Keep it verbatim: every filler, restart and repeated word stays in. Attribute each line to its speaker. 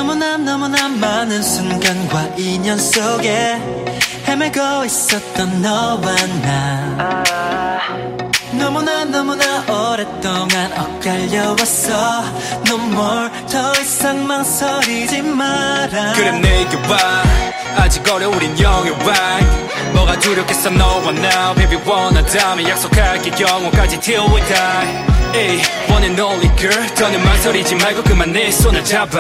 Speaker 1: 너무나 너무나 많은 순간과 인연 속에 헤매고 있었던 너와 나 너무나 너무나 오랫동안 엇갈려왔어 No more 더 이상 망설이지 마라
Speaker 2: 그래 내게 와 아직 어려 우린 영영 right 뭐가 두렵겠어 너와 now Baby 원한다면 약속할게 영원까지 till we die Ay, one and only girl 더는 망설이지 말고 그만 내 손을 잡아